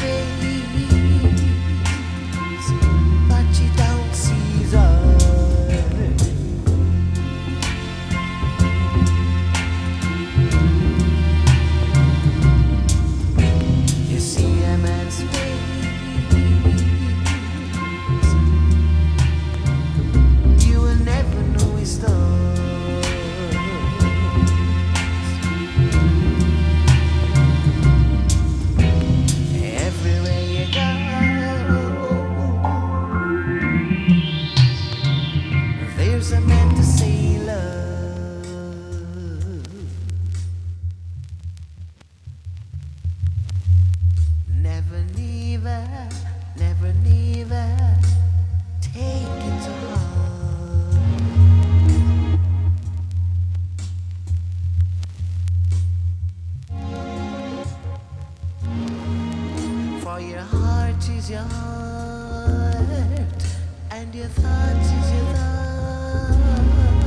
face, but you don't see the heart. You see a man's face, you will never know his thoughts. Everywhere you go, there's a man to say love. Never, never, never, never take it to heart. For your heart is your heart, and your thoughts is your thought.